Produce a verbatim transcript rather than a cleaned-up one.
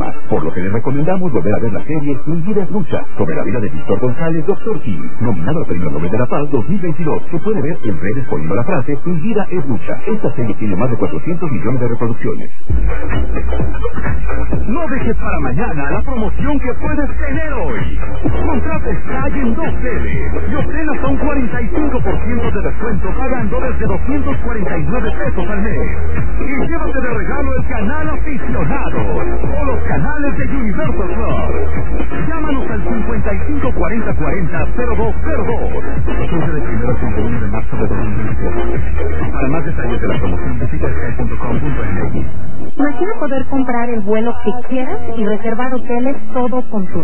más, por lo que les recomendamos volver a ver la serie Mi vida es lucha, sobre la vida de Víctor González, doctor Kim, nominado al Premio Nobel de la Paz dos mil veintidós, que puede ver en redes poniendo la frase Mi vida es lucha. Esta serie tiene más de cuatrocientos millones de reproducciones. No dejes para mañana la promoción que puedes tener hoy. Contrata Sky en dos tele y obtén hasta un cuarenta y cinco por ciento de descuento pagando desde doscientos cuarenta y nueve pesos al mes. Y llévate de regalo el canal aficionado o los canales de Universal Plus. Llámanos al cincuenta y cinco cuarenta cuarenta cero dos cero dos. Vigencia de primero al treinta y uno de marzo de dos mil veintidós. Para más detalles de la promoción visita sky punto com punto m x. Imagina poder comprar el vuelo que quieras y reservar hoteles todo con tu